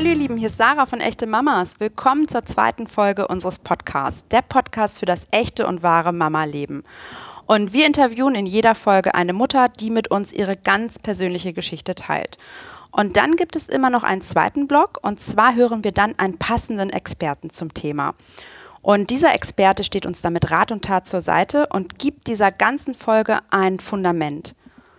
Hallo ihr Lieben, hier ist Sarah von Echte Mamas. Willkommen zur zweiten Folge unseres Podcasts, der Podcast für das echte und wahre Mama-Leben. Und wir interviewen in jeder Folge eine Mutter, die mit uns ihre ganz persönliche Geschichte teilt. Und dann gibt es immer noch einen zweiten Block, und zwar hören wir dann einen passenden Experten zum Thema. Und dieser Experte steht uns dann mit Rat und Tat zur Seite und gibt dieser ganzen Folge ein Fundament.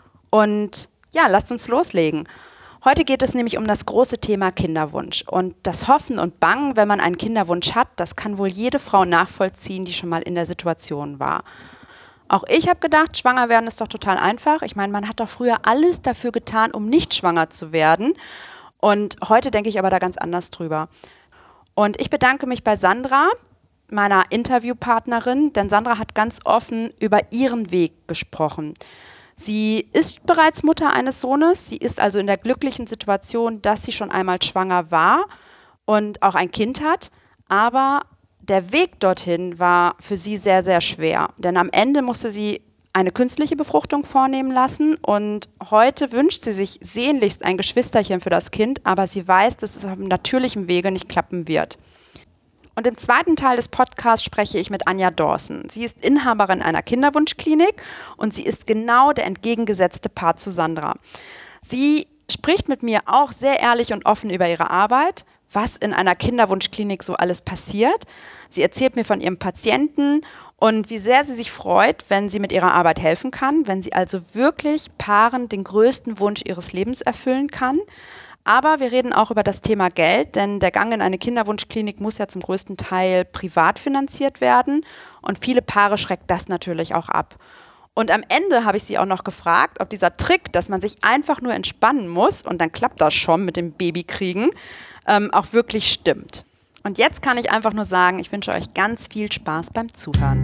Und ja, lasst uns loslegen. Heute geht es nämlich um das große Thema Kinderwunsch. Und das Hoffen und Bangen, wenn man einen Kinderwunsch hat, das kann wohl jede Frau nachvollziehen, die schon mal in der Situation war. Auch ich habe gedacht, schwanger werden ist doch total einfach. Ich meine, man hat doch früher alles dafür getan, um nicht schwanger zu werden. Und heute denke ich aber da ganz anders drüber. Und ich bedanke mich bei Sandra, meiner Interviewpartnerin, denn Sandra hat ganz offen über ihren Weg gesprochen. Sie ist bereits Mutter eines Sohnes, sie ist also in der glücklichen Situation, dass sie schon einmal schwanger war und auch ein Kind hat, aber der Weg dorthin war für sie sehr, sehr schwer, denn am Ende musste sie eine künstliche Befruchtung vornehmen lassen und heute wünscht sie sich sehnlichst ein Geschwisterchen für das Kind, aber sie weiß, dass es auf natürlichem Wege nicht klappen wird. Und im zweiten Teil des Podcasts spreche ich mit Anja Dawson. Sie ist Inhaberin einer Kinderwunschklinik und sie ist genau der entgegengesetzte Part zu Sandra. Sie spricht mit mir auch sehr ehrlich und offen über ihre Arbeit, was in einer Kinderwunschklinik so alles passiert. Sie erzählt mir von ihrem Patienten und wie sehr sie sich freut, wenn sie mit ihrer Arbeit helfen kann, wenn sie also wirklich Paaren den größten Wunsch ihres Lebens erfüllen kann. Aber wir reden auch über das Thema Geld, denn der Gang in eine Kinderwunschklinik muss ja zum größten Teil privat finanziert werden und viele Paare schreckt das natürlich auch ab. Und am Ende habe ich sie auch noch gefragt, ob dieser Trick, dass man sich einfach nur entspannen muss und dann klappt das schon mit dem Babykriegen, auch wirklich stimmt. Und jetzt kann ich einfach nur sagen, ich wünsche euch ganz viel Spaß beim Zuhören.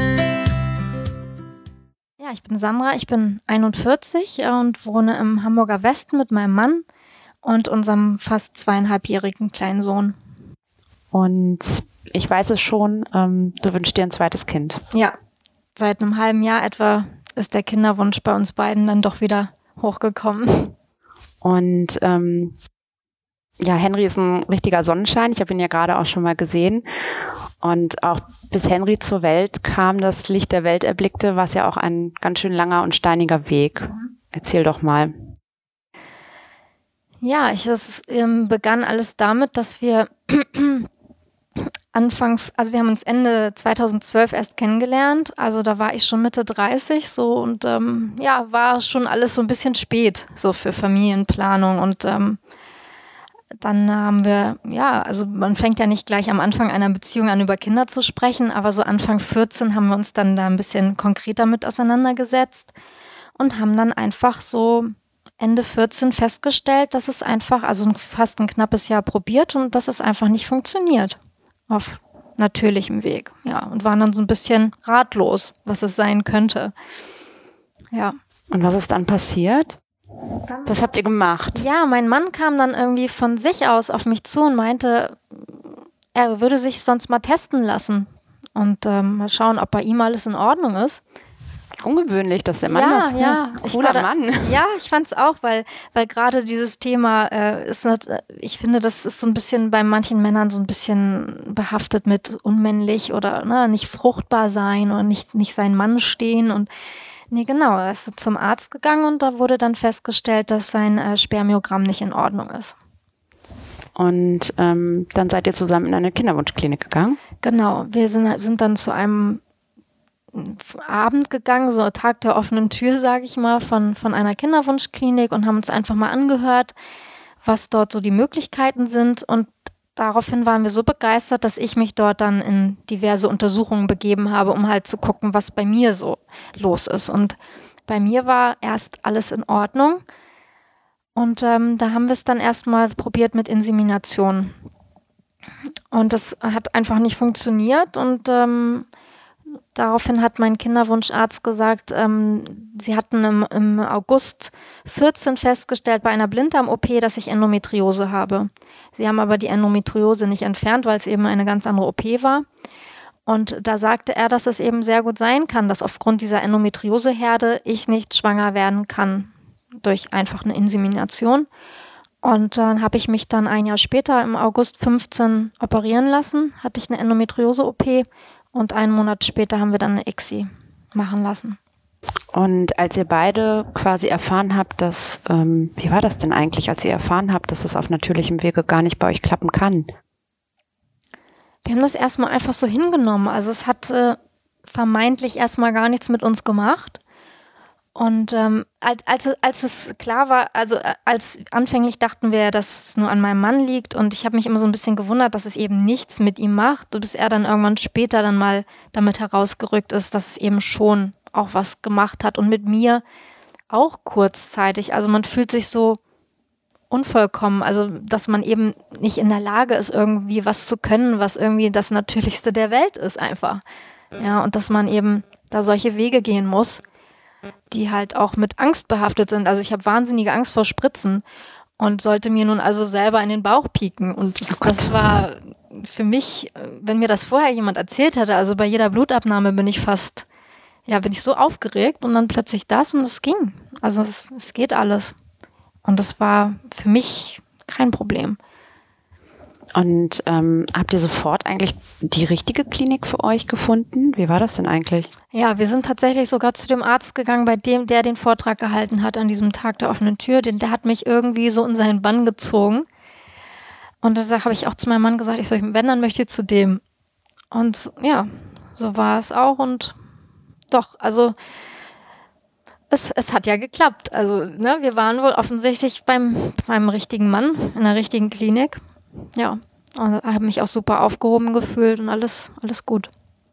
Ja, ich bin Sandra, ich bin 41 und wohne im Hamburger Westen mit meinem Mann und unserem fast 2,5-jährigen kleinen Sohn. Und ich weiß es schon, du wünschst dir ein zweites Kind. Ja, seit einem halben Jahr etwa ist der Kinderwunsch bei uns beiden dann doch wieder hochgekommen. Und ja, Henry ist ein richtiger Sonnenschein. Ich habe ihn ja gerade auch schon mal gesehen. Und auch bis Henry zur Welt kam, das Licht der Welt erblickte, war es ja auch ein ganz schön langer und steiniger Weg. Erzähl doch mal. Ja, es begann alles damit, dass wir wir haben uns Ende 2012 erst kennengelernt, also da war ich schon Mitte 30 so und war schon alles so ein bisschen spät, so für Familienplanung und dann haben wir, also man fängt ja nicht gleich am Anfang einer Beziehung an, über Kinder zu sprechen, aber so Anfang 14 haben wir uns dann da ein bisschen konkreter mit auseinandergesetzt und haben dann einfach so Ende 14 festgestellt, dass es einfach, also fast ein knappes Jahr probiert und dass es einfach nicht funktioniert auf natürlichem Weg. Ja, und waren dann so ein bisschen ratlos, was es sein könnte. Ja. Und was ist dann passiert? Was habt ihr gemacht? Ja, mein Mann kam dann irgendwie von sich aus auf mich zu und meinte, er würde sich sonst mal testen lassen und mal schauen, ob bei ihm alles in Ordnung ist. Ungewöhnlich, dass der Mann das, ja. Cooler Mann. Ja, ich fand's auch, weil gerade dieses Thema ich finde, das ist so ein bisschen bei manchen Männern so ein bisschen behaftet mit unmännlich oder nicht fruchtbar sein oder nicht sein Mann stehen und nee, genau, er ist zum Arzt gegangen und da wurde dann festgestellt, dass sein Spermiogramm nicht in Ordnung ist. Und dann seid ihr zusammen in eine Kinderwunschklinik gegangen? Genau, wir sind dann zu einem Abend gegangen, so Tag der offenen Tür, sage ich mal, von einer Kinderwunschklinik und haben uns einfach mal angehört, was dort so die Möglichkeiten sind und daraufhin waren wir so begeistert, dass ich mich dort dann in diverse Untersuchungen begeben habe, um halt zu gucken, was bei mir so los ist. Und bei mir war erst alles in Ordnung und da haben wir es dann erstmal probiert mit Insemination. Und das hat einfach nicht funktioniert und daraufhin hat mein Kinderwunscharzt gesagt, sie hatten im August 14 festgestellt bei einer Blinddarm-OP, dass ich Endometriose habe. Sie haben aber die Endometriose nicht entfernt, weil es eben eine ganz andere OP war. Und da sagte er, dass es eben sehr gut sein kann, dass aufgrund dieser Endometrioseherde ich nicht schwanger werden kann durch einfach eine Insemination. Und dann habe ich mich dann ein Jahr später, im August 15, operieren lassen. Hatte ich eine Endometriose-OP und einen Monat später haben wir dann eine ICSI machen lassen. Und als ihr beide quasi erfahren habt, dass, wie war das denn eigentlich, als ihr erfahren habt, dass das auf natürlichem Wege gar nicht bei euch klappen kann? Wir haben das erstmal einfach so hingenommen. Also es hat vermeintlich erstmal gar nichts mit uns gemacht. Und als es klar war, also als anfänglich dachten wir, dass es nur an meinem Mann liegt, und ich habe mich immer so ein bisschen gewundert, dass es eben nichts mit ihm macht, bis er dann irgendwann später dann mal damit herausgerückt ist, dass es eben schon auch was gemacht hat und mit mir auch kurzzeitig. Also man fühlt sich so unvollkommen, also dass man eben nicht in der Lage ist, irgendwie was zu können, was irgendwie das Natürlichste der Welt ist einfach. Ja, und dass man eben da solche Wege gehen muss, die halt auch mit Angst behaftet sind. Also ich habe wahnsinnige Angst vor Spritzen und sollte mir nun also selber in den Bauch pieken. Und das war für mich, wenn mir das vorher jemand erzählt hätte, also bei jeder Blutabnahme bin ich so aufgeregt, und dann plötzlich das, und es ging. Also es geht alles. Und das war für mich kein Problem. Und habt ihr sofort eigentlich die richtige Klinik für euch gefunden? Wie war das denn eigentlich? Ja, wir sind tatsächlich sogar zu dem Arzt gegangen, bei dem, der den Vortrag gehalten hat an diesem Tag der offenen Tür. Der hat mich irgendwie so in seinen Bann gezogen. Und da habe ich auch zu meinem Mann gesagt, wenn, dann möchte ich zu dem. Und ja, so war es auch. Und doch, also es hat ja geklappt. Also wir waren wohl offensichtlich beim richtigen Mann in der richtigen Klinik. Ja, und habe mich auch super aufgehoben gefühlt und alles gut.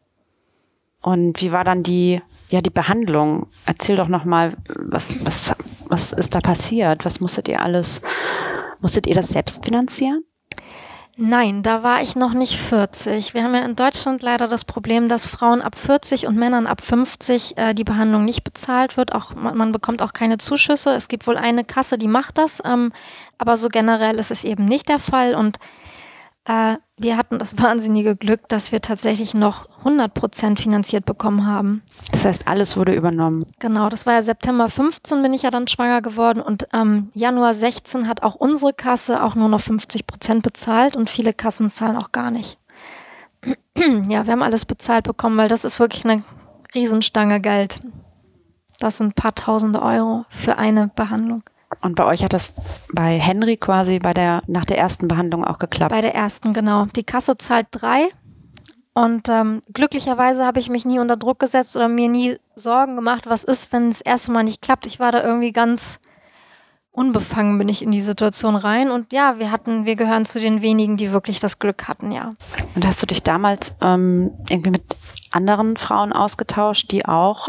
Und wie war dann die Behandlung? Erzähl doch nochmal, was ist da passiert? Musstet ihr das selbst finanzieren? Nein, da war ich noch nicht 40. Wir haben ja in Deutschland leider das Problem, dass Frauen ab 40 und Männern ab 50 die Behandlung nicht bezahlt wird. Auch man bekommt auch keine Zuschüsse. Es gibt wohl eine Kasse, die macht das, aber so generell ist es eben nicht der Fall. Und wir hatten das wahnsinnige Glück, dass wir tatsächlich noch 100% finanziert bekommen haben. Das heißt, alles wurde übernommen? Genau, das war ja September 15, bin ich ja dann schwanger geworden, und Januar 16 hat auch unsere Kasse auch nur noch 50% bezahlt, und viele Kassen zahlen auch gar nicht. Ja, wir haben alles bezahlt bekommen, weil das ist wirklich eine Riesenstange Geld. Das sind ein paar Tausende Euro für eine Behandlung. Und bei euch hat das bei Henry quasi nach der ersten Behandlung auch geklappt? Bei der ersten, genau. Die Kasse zahlt 3. Und glücklicherweise habe ich mich nie unter Druck gesetzt oder mir nie Sorgen gemacht, was ist, wenn das erste Mal nicht klappt. Ich war da irgendwie ganz unbefangen, bin ich in die Situation rein. Und ja, wir gehören zu den wenigen, die wirklich das Glück hatten, ja. Und hast du dich damals irgendwie mit anderen Frauen ausgetauscht, die auch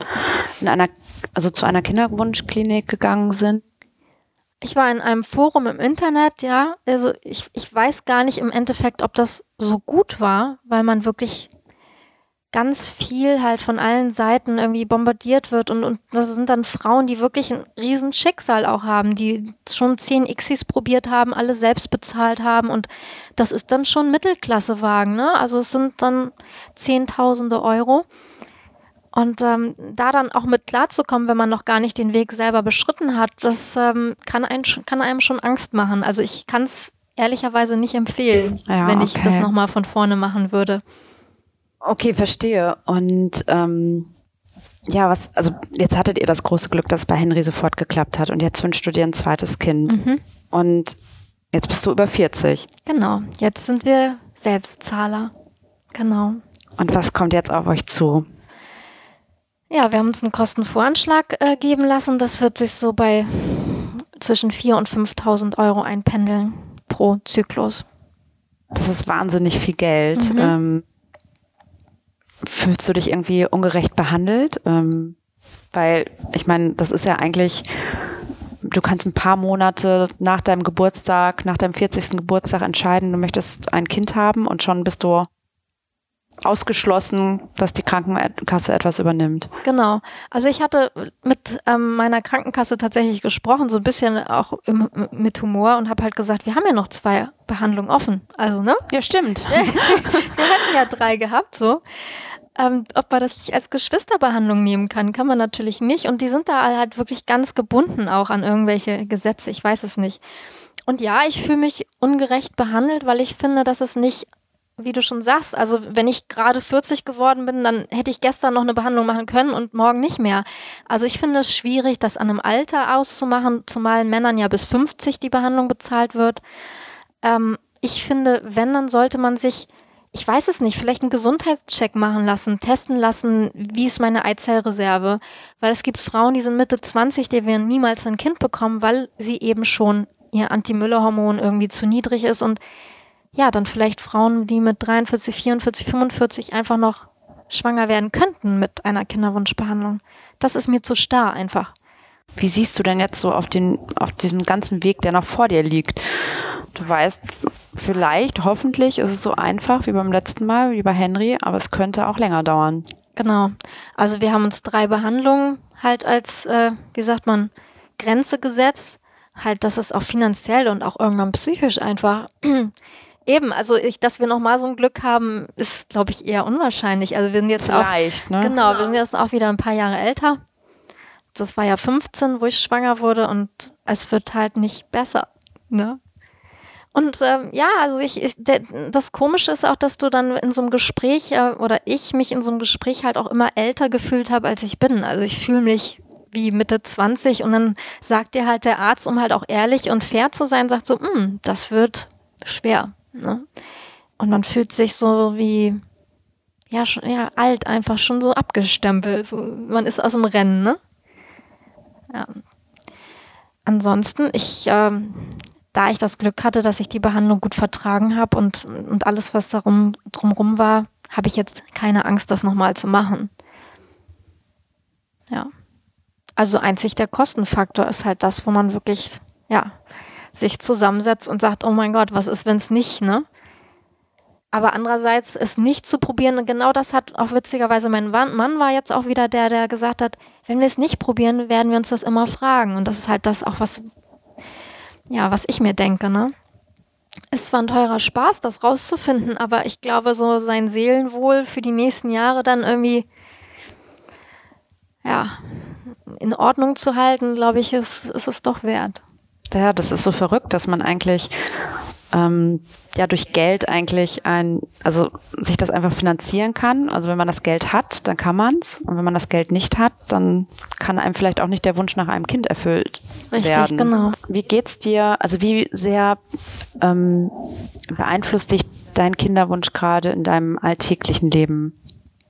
zu einer Kinderwunschklinik gegangen sind? Ich war in einem Forum im Internet, ja. Also ich weiß gar nicht im Endeffekt, ob das so gut war, weil man wirklich ganz viel halt von allen Seiten irgendwie bombardiert wird, und das sind dann Frauen, die wirklich ein riesen Schicksal auch haben, die schon 10 ICSIs probiert haben, alle selbst bezahlt haben, und das ist dann schon Mittelklassewagen, ne? Also es sind dann Zehntausende Euro. Und da dann auch mit klarzukommen, wenn man noch gar nicht den Weg selber beschritten hat, das kann einem schon Angst machen. Also ich kann es ehrlicherweise nicht empfehlen, wenn ich das nochmal von vorne machen würde. Okay, verstehe. Und jetzt hattet ihr das große Glück, dass es bei Henry sofort geklappt hat, und jetzt wünschst du dir ein zweites Kind. Mhm. Und jetzt bist du über 40. Genau, jetzt sind wir Selbstzahler. Genau. Und was kommt jetzt auf euch zu? Ja, wir haben uns einen Kostenvoranschlag geben lassen. Das wird sich so bei zwischen 4.000 und 5.000 Euro einpendeln pro Zyklus. Das ist wahnsinnig viel Geld. Mhm. Fühlst du dich irgendwie ungerecht behandelt? Weil, ich meine, das ist ja eigentlich, du kannst ein paar Monate nach deinem Geburtstag, nach deinem 40. Geburtstag entscheiden, du möchtest ein Kind haben, und schon bist du ausgeschlossen, dass die Krankenkasse etwas übernimmt. Genau. Also ich hatte mit meiner Krankenkasse tatsächlich gesprochen, so ein bisschen auch mit Humor, und habe halt gesagt, wir haben ja noch 2 Behandlungen offen. Also, ne? Ja, stimmt. Wir hätten ja 3 gehabt, so. ob man das nicht als Geschwisterbehandlung nehmen kann man natürlich nicht. Und die sind da halt wirklich ganz gebunden auch an irgendwelche Gesetze. Ich weiß es nicht. Und ja, ich fühle mich ungerecht behandelt, weil ich finde, dass es nicht, wie du schon sagst, also wenn ich gerade 40 geworden bin, dann hätte ich gestern noch eine Behandlung machen können und morgen nicht mehr. Also ich finde es schwierig, das an einem Alter auszumachen, zumal Männern ja bis 50 die Behandlung bezahlt wird. Ich finde, wenn, dann sollte man sich, ich weiß es nicht, vielleicht einen Gesundheitscheck machen lassen, testen lassen, wie ist meine Eizellreserve. Weil es gibt Frauen, die sind Mitte 20, die werden niemals ein Kind bekommen, weil sie eben schon ihr Anti-Müller-Hormon irgendwie zu niedrig ist. Und ja, dann vielleicht Frauen, die mit 43, 44, 45 einfach noch schwanger werden könnten mit einer Kinderwunschbehandlung. Das ist mir zu starr einfach. Wie siehst du denn jetzt so auf diesem ganzen Weg, der noch vor dir liegt? Du weißt, vielleicht, hoffentlich ist es so einfach wie beim letzten Mal, wie bei Henry, aber es könnte auch länger dauern. Genau. Also wir haben uns 3 Behandlungen halt als, wie sagt man, Grenze gesetzt. Halt, dass es auch finanziell und auch irgendwann psychisch einfach eben, also dass wir nochmal so ein Glück haben, ist, glaube ich, eher unwahrscheinlich. Also wir sind jetzt vielleicht, ne? Genau, wir sind jetzt auch wieder ein paar Jahre älter. Das war ja 15, wo ich schwanger wurde und es wird halt nicht besser, ne? Und ja, also das Komische ist auch, dass du dann in so einem Gespräch oder ich mich in so einem Gespräch halt auch immer älter gefühlt habe, als ich bin. Also ich fühle mich wie Mitte 20 und dann sagt dir halt der Arzt, um halt auch ehrlich und fair zu sein, sagt so, das wird schwer, ne? Und man fühlt sich so wie, schon alt, einfach schon so abgestempelt. So, man ist aus dem Rennen, ne? Ja. Ansonsten, da ich das Glück hatte, dass ich die Behandlung gut vertragen habe und alles, was drumrum war, habe ich jetzt keine Angst, das nochmal zu machen. Ja. Also einzig der Kostenfaktor ist halt das, wo man wirklich, sich zusammensetzt und sagt, oh mein Gott, was ist, wenn es nicht, ne? Aber andererseits es nicht zu probieren, und genau das hat auch witzigerweise mein Mann war jetzt auch wieder der gesagt hat, wenn wir es nicht probieren, werden wir uns das immer fragen. Und das ist halt das auch, was ich mir denke, ne? Ist zwar ein teurer Spaß, das rauszufinden, aber ich glaube, so sein Seelenwohl für die nächsten Jahre dann irgendwie, in Ordnung zu halten, glaube ich, ist es doch wert. Ja, das ist so verrückt, dass man eigentlich durch Geld eigentlich sich das einfach finanzieren kann. Also wenn man das Geld hat, dann kann man's. Und wenn man das Geld nicht hat, dann kann einem vielleicht auch nicht der Wunsch nach einem Kind erfüllt werden. Richtig, genau. Wie geht's dir, also wie sehr beeinflusst dich dein Kinderwunsch gerade in deinem alltäglichen Leben?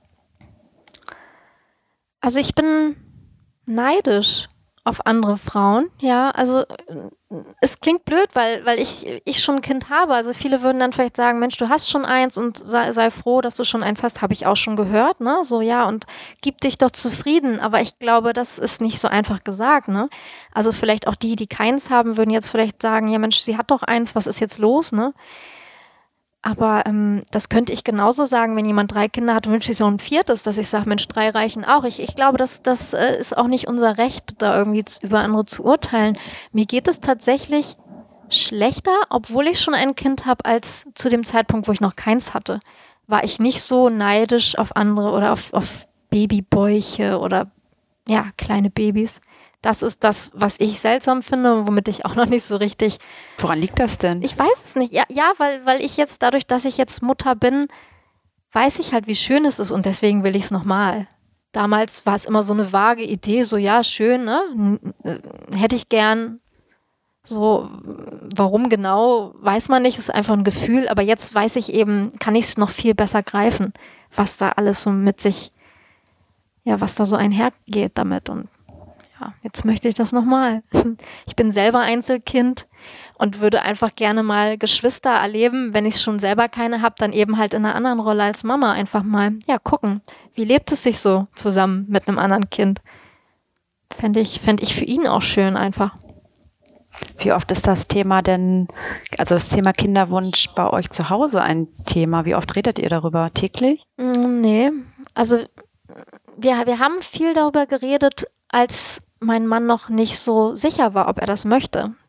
Also ich bin neidisch auf andere Frauen, ja, also es klingt blöd, weil ich schon ein Kind habe, also viele würden dann vielleicht sagen, Mensch, du hast schon eins und sei froh, dass du schon eins hast, habe ich auch schon gehört, ne, so ja, und gib dich doch zufrieden, aber ich glaube, das ist nicht so einfach gesagt, ne, also vielleicht auch die keins haben, würden jetzt vielleicht sagen, ja Mensch, sie hat doch eins, was ist jetzt los, ne, aber das könnte ich genauso sagen, wenn jemand 3 Kinder hat, wünsche ich so ein 4., dass ich sage, Mensch, 3 reichen auch. Ich glaube, das ist auch nicht unser Recht, da irgendwie über andere zu urteilen. Mir geht es tatsächlich schlechter, obwohl ich schon ein Kind habe, als zu dem Zeitpunkt, wo ich noch keins hatte. War ich nicht so neidisch auf andere oder auf Babybäuche oder kleine Babys. Das ist das, was ich seltsam finde und womit ich auch noch nicht so richtig... Woran liegt das denn? Ich weiß es nicht. Ja, weil ich jetzt, dadurch, dass ich jetzt Mutter bin, weiß ich halt, wie schön es ist und deswegen will ich es nochmal. Damals war es immer so eine vage Idee, so ja, schön, ne? Hätte ich gern. So, warum genau, weiß man nicht, ist einfach ein Gefühl, aber jetzt weiß ich eben, kann ich es noch viel besser greifen, was da alles so mit sich, was da so einhergeht damit und jetzt möchte ich das nochmal. Ich bin selber Einzelkind und würde einfach gerne mal Geschwister erleben. Wenn ich schon selber keine habe, dann eben halt in einer anderen Rolle als Mama einfach mal, gucken, wie lebt es sich so zusammen mit einem anderen Kind. Fände ich für ihn auch schön einfach. Wie oft ist das Thema das Thema Kinderwunsch bei euch zu Hause ein Thema? Wie oft redet ihr darüber? Täglich? Nee, also wir haben viel darüber geredet, als mein Mann noch nicht so sicher war, ob er das möchte.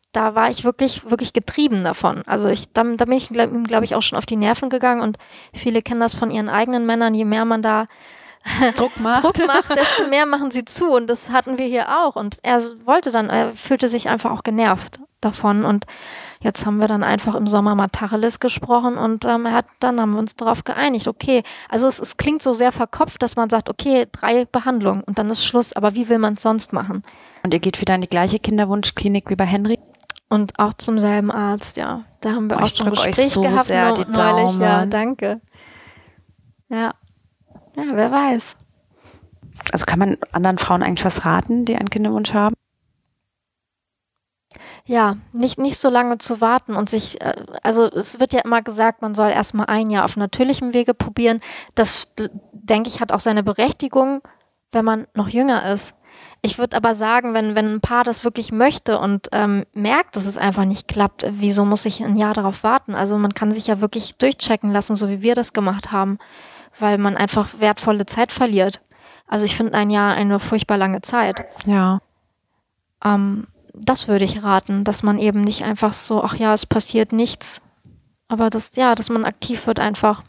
da war ich wirklich, wirklich getrieben davon. Also da bin ich, glaube ich, auch schon auf die Nerven gegangen und viele kennen das von ihren eigenen Männern. Je mehr man da Druck macht, desto mehr machen sie zu und das hatten wir hier auch und er fühlte sich einfach auch genervt davon und jetzt haben wir dann einfach im Sommer mal Tacheles gesprochen und dann haben wir uns darauf geeinigt, okay, also es klingt so sehr verkopft, dass man sagt, okay, 3 Behandlungen und dann ist Schluss, aber wie will man es sonst machen? Und ihr geht wieder in die gleiche Kinderwunschklinik wie bei Henry? Und auch zum selben Arzt, ja. Da haben wir auch schon ein Gespräch so gehabt sehr die Daumen. Neulich, ja, danke. Ja, wer weiß. Also kann man anderen Frauen eigentlich was raten, die einen Kinderwunsch haben? Ja, nicht so lange zu warten und sich, also es wird ja immer gesagt, man soll erstmal 1 Jahr auf natürlichem Wege probieren. Das, denke ich, hat auch seine Berechtigung, wenn man noch jünger ist. Ich würde aber sagen, wenn ein Paar das wirklich möchte und merkt, dass es einfach nicht klappt, wieso muss ich 1 Jahr darauf warten? Also man kann sich ja wirklich durchchecken lassen, so wie wir das gemacht haben, weil man einfach wertvolle Zeit verliert. Also ich finde 1 Jahr eine furchtbar lange Zeit. Ja. Das würde ich raten, dass man eben nicht einfach so, ach ja, es passiert nichts, aber dass man aktiv wird einfach.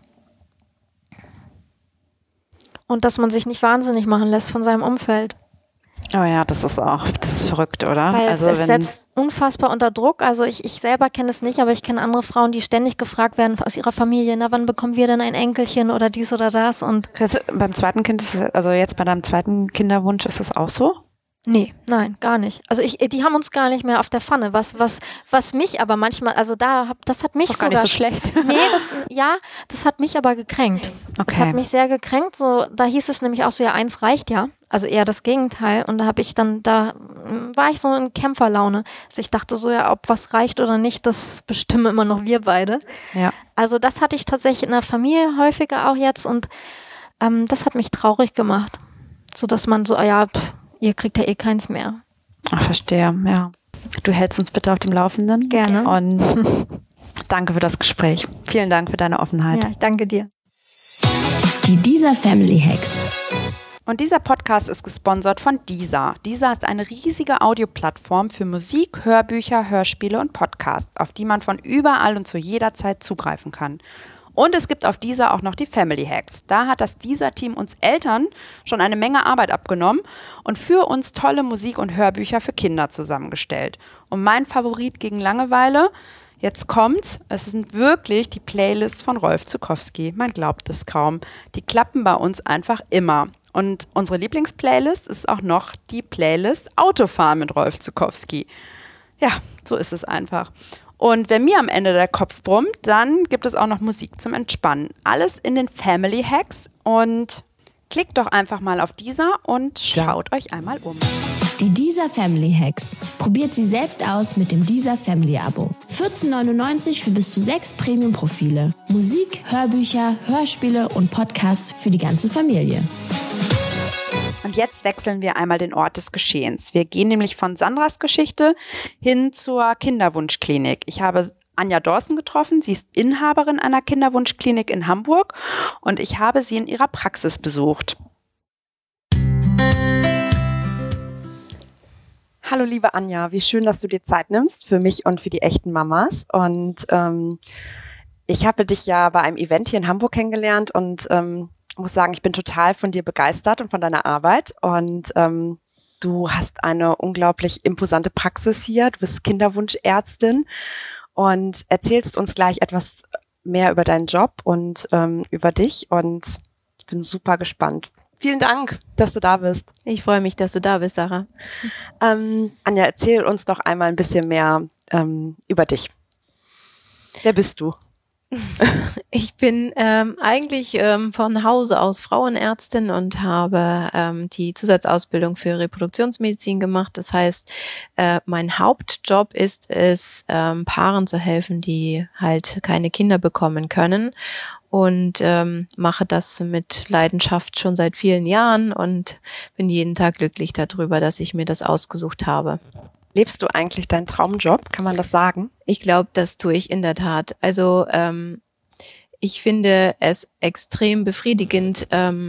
Und dass man sich nicht wahnsinnig machen lässt von seinem Umfeld. Oh ja, das ist verrückt, oder? Weil es setzt unfassbar unter Druck. Also ich selber kenne es nicht, aber ich kenne andere Frauen, die ständig gefragt werden aus ihrer Familie, na, wann bekommen wir denn ein Enkelchen oder dies oder das? Und beim zweiten Kind also jetzt bei deinem zweiten Kinderwunsch ist das auch so? Nee, nein, gar nicht. Also die haben uns gar nicht mehr auf der Pfanne. Was mich aber manchmal, also das hat mich ist doch gar nicht so schlecht. Nee, das hat mich aber gekränkt. Okay. Das hat mich sehr gekränkt. So, da hieß es nämlich auch so, ja, 1 reicht ja. Also eher das Gegenteil. Und da war ich so in Kämpferlaune. Also ich dachte so, ja, ob was reicht oder nicht, das bestimmen immer noch wir beide. Ja. Also das hatte ich tatsächlich in der Familie häufiger auch jetzt und das hat mich traurig gemacht. So dass man so, ihr kriegt ja eh keins mehr. Ach, verstehe, ja. Du hältst uns bitte auf dem Laufenden. Gerne. Und danke für das Gespräch. Vielen Dank für deine Offenheit. Ja, ich danke dir. Die Deezer Family Hacks. Und dieser Podcast ist gesponsert von Deezer. Deezer ist eine riesige Audioplattform für Musik, Hörbücher, Hörspiele und Podcasts, auf die man von überall und zu jeder Zeit zugreifen kann. Und es gibt auf Deezer auch noch die Family Hacks. Da hat das Deezer-Team uns Eltern schon eine Menge Arbeit abgenommen und für uns tolle Musik- und Hörbücher für Kinder zusammengestellt. Und mein Favorit gegen Langeweile, jetzt kommt's, es sind wirklich die Playlists von Rolf Zuckowski. Man glaubt es kaum. Die klappen bei uns einfach immer. Und unsere Lieblingsplaylist ist auch noch die Playlist Autofahren mit Rolf Zuckowski. Ja, so ist es einfach. Und wenn mir am Ende der Kopf brummt, dann gibt es auch noch Musik zum Entspannen. Alles in den Family Hacks und klickt doch einfach mal auf Deezer und schaut euch einmal um. Die Deezer Family Hacks. Probiert sie selbst aus mit dem Deezer Family Abo. 14,99 für bis zu 6 Premium-Profile. Musik, Hörbücher, Hörspiele und Podcasts für die ganze Familie. Und jetzt wechseln wir einmal den Ort des Geschehens. Wir gehen nämlich von Sandras Geschichte hin zur Kinderwunschklinik. Ich habe Anja Dorsten getroffen. Sie ist Inhaberin einer Kinderwunschklinik in Hamburg und ich habe sie in ihrer Praxis besucht. Hallo liebe Anja, wie schön, dass du dir Zeit nimmst für mich und für die echten Mamas. Und ich habe dich ja bei einem Event hier in Hamburg kennengelernt und muss sagen, ich bin total von dir begeistert und von deiner Arbeit und du hast eine unglaublich imposante Praxis hier, du bist Kinderwunschärztin und erzählst uns gleich etwas mehr über deinen Job und über dich und ich bin super gespannt. Vielen Dank, dass du da bist. Ich freue mich, dass du da bist, Sarah. Anja, erzähl uns doch einmal ein bisschen mehr über dich. Wer bist du? Ich bin eigentlich von Hause aus Frauenärztin und habe die Zusatzausbildung für Reproduktionsmedizin gemacht. Das heißt, mein Hauptjob ist es, Paaren zu helfen, die halt keine Kinder bekommen können. Und mache das mit Leidenschaft schon seit vielen Jahren und bin jeden Tag glücklich darüber, dass ich mir das ausgesucht habe. Lebst du eigentlich deinen Traumjob? Kann man das sagen? Ich glaube, das tue ich in der Tat. Also ich finde es extrem befriedigend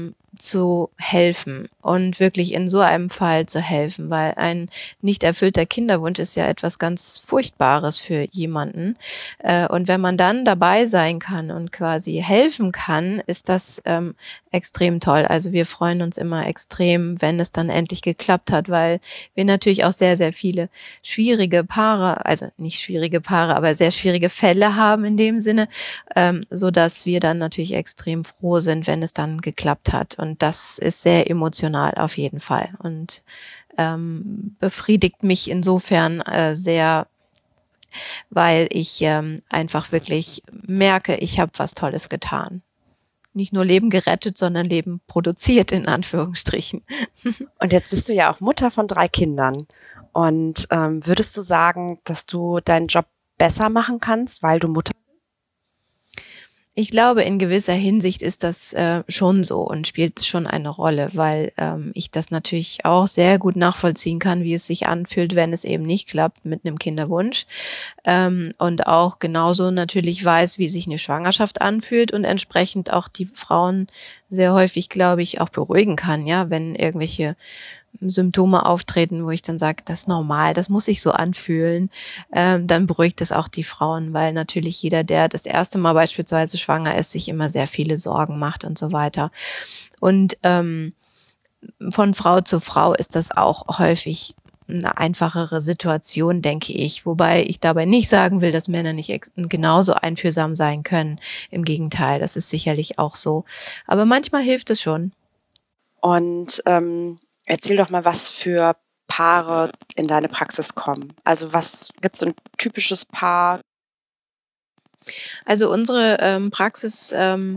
zu helfen und wirklich in so einem Fall zu helfen, weil ein nicht erfüllter Kinderwunsch ist ja etwas ganz Furchtbares für jemanden. Und wenn man dann dabei sein kann und quasi helfen kann, ist das extrem toll. Also wir freuen uns immer extrem, wenn es dann endlich geklappt hat, weil wir natürlich auch sehr, sehr viele schwierige Paare, also nicht schwierige Paare, aber sehr schwierige Fälle haben in dem Sinne, so dass wir dann natürlich extrem froh sind, wenn es dann geklappt hat. Und das ist sehr emotional auf jeden Fall und befriedigt mich insofern sehr, weil ich einfach wirklich merke, ich habe was Tolles getan. Nicht nur Leben gerettet, sondern Leben produziert, in Anführungsstrichen. Und jetzt bist du ja auch Mutter von 3 Kindern. Und würdest du sagen, dass du deinen Job besser machen kannst, weil du Mutter bist? Ich glaube, in gewisser Hinsicht ist das schon so und spielt schon eine Rolle, weil ich das natürlich auch sehr gut nachvollziehen kann, wie es sich anfühlt, wenn es eben nicht klappt mit einem Kinderwunsch. Und auch genauso natürlich weiß, wie sich eine Schwangerschaft anfühlt und entsprechend auch die Frauen sehr häufig, glaube ich, auch beruhigen kann, ja, wenn irgendwelche Symptome auftreten, wo ich dann sage, das ist normal, das muss sich so anfühlen, dann beruhigt es auch die Frauen, weil natürlich jeder, der das erste Mal beispielsweise schwanger ist, sich immer sehr viele Sorgen macht und so weiter. Und von Frau zu Frau ist das auch häufig eine einfachere Situation, denke ich. Wobei ich dabei nicht sagen will, dass Männer nicht genauso einfühlsam sein können. Im Gegenteil, das ist sicherlich auch so. Aber manchmal hilft es schon. Und erzähl doch mal, was für Paare in deine Praxis kommen. Also was gibt's so ein typisches Paar? Also unsere Praxis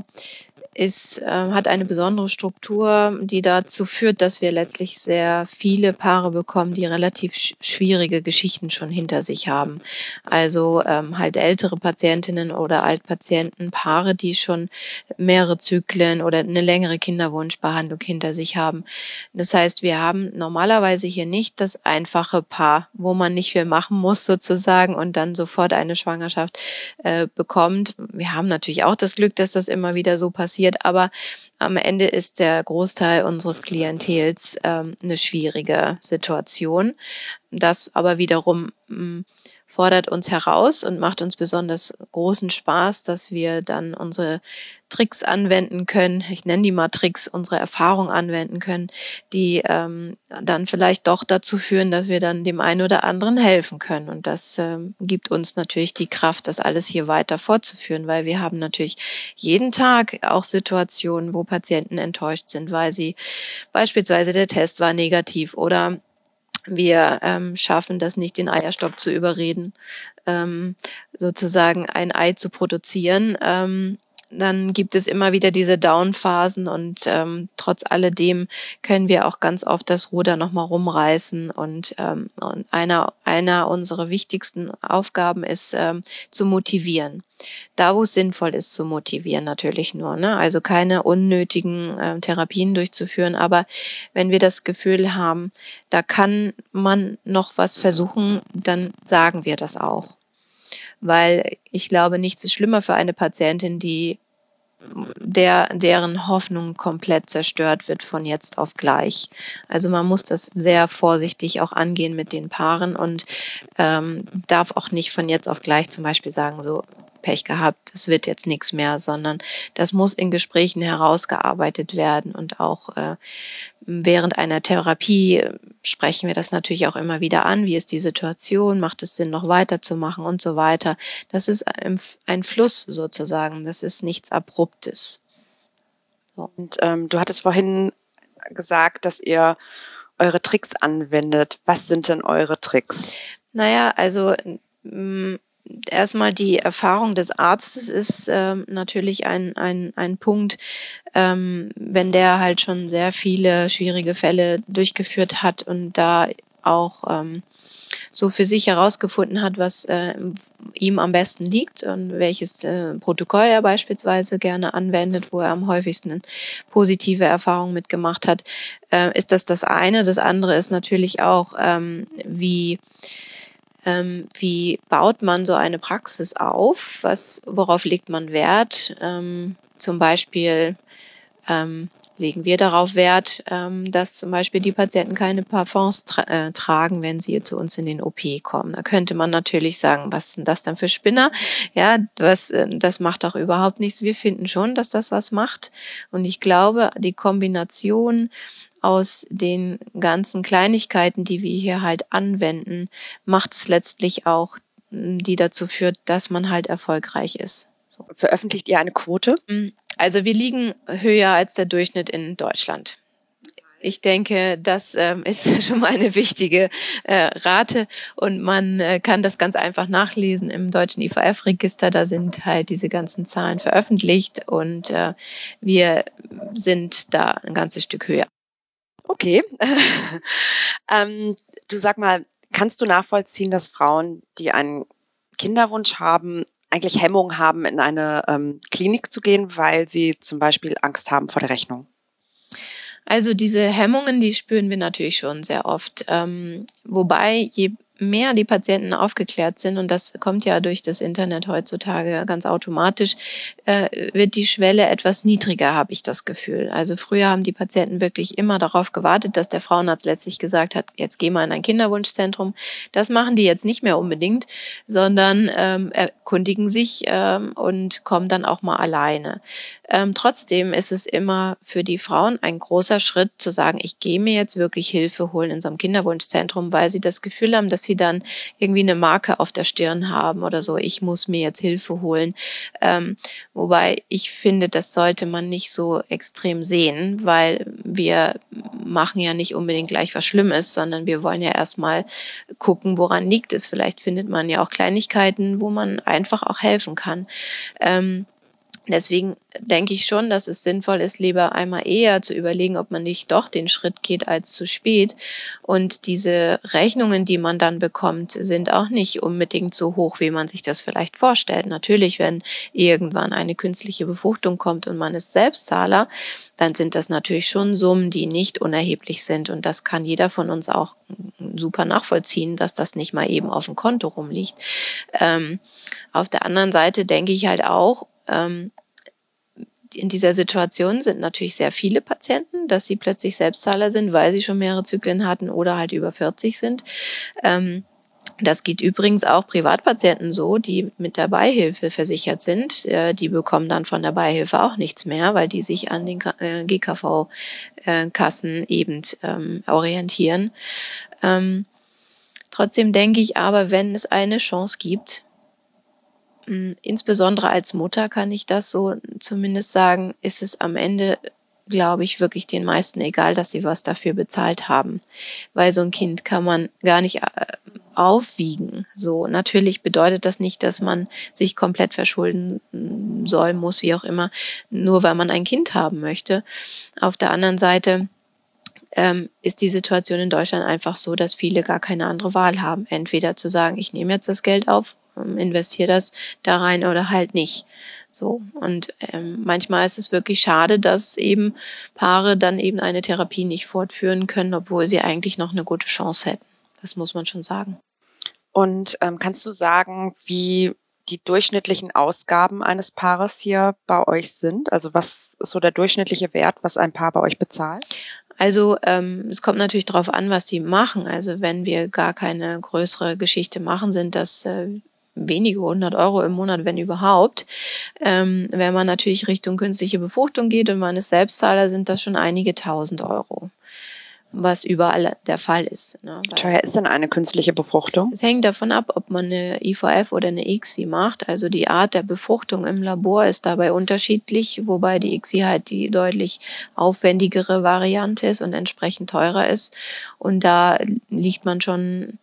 hat eine besondere Struktur, die dazu führt, dass wir letztlich sehr viele Paare bekommen, die relativ schwierige Geschichten schon hinter sich haben. Also halt ältere Patientinnen oder Altpatienten, Paare, die schon mehrere Zyklen oder eine längere Kinderwunschbehandlung hinter sich haben. Das heißt, wir haben normalerweise hier nicht das einfache Paar, wo man nicht viel machen muss sozusagen und dann sofort eine Schwangerschaft bekommt. Wir haben natürlich auch das Glück, dass das immer wieder so passiert, aber am Ende ist der Großteil unseres Klientels eine schwierige Situation. Das aber wiederum fordert uns heraus und macht uns besonders großen Spaß, dass wir dann unsere Tricks anwenden können, ich nenne die mal Tricks, unsere Erfahrung anwenden können, die dann vielleicht doch dazu führen, dass wir dann dem einen oder anderen helfen können. Und das gibt uns natürlich die Kraft, das alles hier weiter fortzuführen, weil wir haben natürlich jeden Tag auch Situationen, wo Patienten enttäuscht sind, weil sie beispielsweise der Test war negativ oder wir schaffen das nicht, den Eierstock zu überreden, sozusagen ein Ei zu produzieren. Dann gibt es immer wieder diese Down-Phasen und trotz alledem können wir auch ganz oft das Ruder nochmal rumreißen und einer unserer wichtigsten Aufgaben ist, zu motivieren. Da, wo es sinnvoll ist, zu motivieren natürlich nur, ne? Also keine unnötigen Therapien durchzuführen, aber wenn wir das Gefühl haben, da kann man noch was versuchen, dann sagen wir das auch. Weil ich glaube, nichts ist schlimmer für eine Patientin, deren Hoffnung komplett zerstört wird von jetzt auf gleich. Also man muss das sehr vorsichtig auch angehen mit den Paaren und darf auch nicht von jetzt auf gleich zum Beispiel sagen, so Pech gehabt, es wird jetzt nichts mehr, sondern das muss in Gesprächen herausgearbeitet werden und auch während einer Therapie sprechen wir das natürlich auch immer wieder an. Wie ist die Situation? Macht es Sinn, noch weiterzumachen und so weiter? Das ist ein Fluss sozusagen. Das ist nichts Abruptes. Und du hattest vorhin gesagt, dass ihr eure Tricks anwendet. Was sind denn eure Tricks? Naja, also erstmal die Erfahrung des Arztes ist natürlich ein Punkt, wenn der halt schon sehr viele schwierige Fälle durchgeführt hat und da auch so für sich herausgefunden hat, was ihm am besten liegt und welches Protokoll er beispielsweise gerne anwendet, wo er am häufigsten positive Erfahrungen mitgemacht hat, ist das eine. Das andere ist natürlich auch, wie baut man so eine Praxis auf? Worauf legt man Wert? Zum Beispiel legen wir darauf Wert, dass zum Beispiel die Patienten keine Parfums tragen, wenn sie zu uns in den OP kommen. Da könnte man natürlich sagen, was sind das dann für Spinner? Ja, das macht doch überhaupt nichts. Wir finden schon, dass das was macht. Und ich glaube, die Kombination aus den ganzen Kleinigkeiten, die wir hier halt anwenden, macht es letztlich auch, die dazu führt, dass man halt erfolgreich ist. So. Veröffentlicht ihr eine Quote? Also wir liegen höher als der Durchschnitt in Deutschland. Ich denke, das ist schon mal eine wichtige Rate und man kann das ganz einfach nachlesen im deutschen IVF-Register. Da sind halt diese ganzen Zahlen veröffentlicht und wir sind da ein ganzes Stück höher. Okay. Du sag mal, kannst du nachvollziehen, dass Frauen, die einen Kinderwunsch haben, eigentlich Hemmungen haben, in eine Klinik zu gehen, weil sie zum Beispiel Angst haben vor der Rechnung? Also diese Hemmungen, die spüren wir natürlich schon sehr oft. Wobei, je mehr die Patienten aufgeklärt sind, und das kommt ja durch das Internet heutzutage ganz automatisch, wird die Schwelle etwas niedriger, habe ich das Gefühl. Also früher haben die Patienten wirklich immer darauf gewartet, dass der Frauenarzt letztlich gesagt hat, jetzt geh mal in ein Kinderwunschzentrum. Das machen die jetzt nicht mehr unbedingt, sondern erkundigen sich und kommen dann auch mal alleine. Trotzdem ist es immer für die Frauen ein großer Schritt zu sagen, ich gehe mir jetzt wirklich Hilfe holen in so einem Kinderwunschzentrum, weil sie das Gefühl haben, dass sie dann irgendwie eine Marke auf der Stirn haben oder so, ich muss mir jetzt Hilfe holen. Wobei ich finde, das sollte man nicht so extrem sehen, weil wir machen ja nicht unbedingt gleich was Schlimmes, sondern wir wollen ja erstmal gucken, woran liegt es. Vielleicht findet man ja auch Kleinigkeiten, wo man einfach auch helfen kann. Deswegen denke ich schon, dass es sinnvoll ist, lieber einmal eher zu überlegen, ob man nicht doch den Schritt geht als zu spät. Und diese Rechnungen, die man dann bekommt, sind auch nicht unbedingt so hoch, wie man sich das vielleicht vorstellt. Natürlich, wenn irgendwann eine künstliche Befruchtung kommt und man ist Selbstzahler, dann sind das natürlich schon Summen, die nicht unerheblich sind. Und das kann jeder von uns auch super nachvollziehen, dass das nicht mal eben auf dem Konto rumliegt. Auf der anderen Seite denke ich halt auch, in dieser Situation sind natürlich sehr viele Patienten, dass sie plötzlich Selbstzahler sind, weil sie schon mehrere Zyklen hatten oder halt über 40 sind. Das geht übrigens auch Privatpatienten so, die mit der Beihilfe versichert sind. Die bekommen dann von der Beihilfe auch nichts mehr, weil die sich an den GKV-Kassen eben orientieren. Trotzdem denke ich aber, wenn es eine Chance gibt, insbesondere als Mutter kann ich das so zumindest sagen, ist es am Ende, glaube ich, wirklich den meisten egal, dass sie was dafür bezahlt haben. Weil so ein Kind kann man gar nicht aufwiegen. So, natürlich bedeutet das nicht, dass man sich komplett verschulden soll, muss, wie auch immer, nur weil man ein Kind haben möchte. Auf der anderen Seite ist die Situation in Deutschland einfach so, dass viele gar keine andere Wahl haben. Entweder zu sagen, ich nehme jetzt das Geld auf, investiere das da rein oder halt nicht. So, und manchmal ist es wirklich schade, dass eben Paare dann eben eine Therapie nicht fortführen können, obwohl sie eigentlich noch eine gute Chance hätten. Das muss man schon sagen. Und kannst du sagen, wie die durchschnittlichen Ausgaben eines Paares hier bei euch sind? Also was ist so der durchschnittliche Wert, was ein Paar bei euch bezahlt? Also es kommt natürlich darauf an, was die machen. Also wenn wir gar keine größere Geschichte machen, sind das wenige 100 Euro im Monat, wenn überhaupt. Wenn man natürlich Richtung künstliche Befruchtung geht und man ist Selbstzahler, sind das schon einige 1000 Euro, was überall der Fall ist. Ne? Wie teuer ist denn eine künstliche Befruchtung? Es hängt davon ab, ob man eine IVF oder eine ICSI macht. Also die Art der Befruchtung im Labor ist dabei unterschiedlich, wobei die ICSI halt die deutlich aufwendigere Variante ist und entsprechend teurer ist. Und da liegt man schon,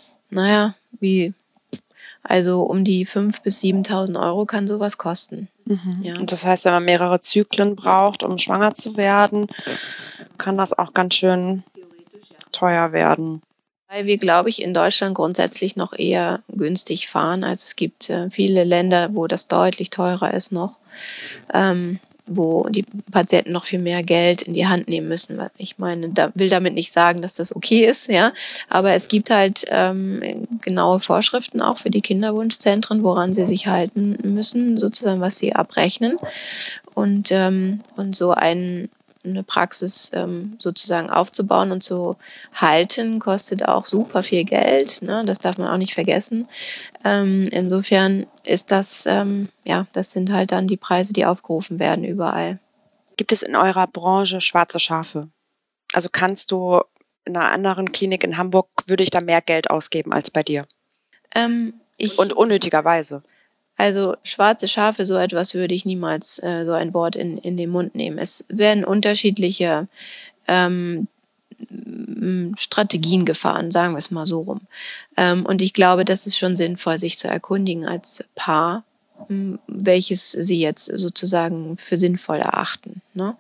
also um die 5.000 bis 7.000 Euro kann sowas kosten. Mhm. Ja. Und das heißt, wenn man mehrere Zyklen braucht, um schwanger zu werden, kann das auch ganz schön teuer werden. Weil wir, glaube ich, in Deutschland grundsätzlich noch eher günstig fahren. Also es gibt viele Länder, wo das deutlich teurer ist noch, wo die Patienten noch viel mehr Geld in die Hand nehmen müssen. Ich meine, will damit nicht sagen, dass das okay ist, ja. Aber es gibt halt genaue Vorschriften auch für die Kinderwunschzentren, woran sie sich halten müssen, sozusagen, was sie abrechnen. und so eine Praxis sozusagen aufzubauen und zu halten, kostet auch super viel Geld, ne? Das darf man auch nicht vergessen. Insofern ist das, das sind halt dann die Preise, die aufgerufen werden überall. Gibt es in eurer Branche schwarze Schafe? Also kannst du in einer anderen Klinik in Hamburg, würde ich da mehr Geld ausgeben als bei dir? Und unnötigerweise. Also schwarze Schafe, so etwas würde ich niemals so ein Wort in den Mund nehmen. Es werden unterschiedliche Strategien gefahren, sagen wir es mal so rum. Und ich glaube, das ist schon sinnvoll, sich zu erkundigen als Paar, welches sie jetzt sozusagen für sinnvoll erachten. Ne?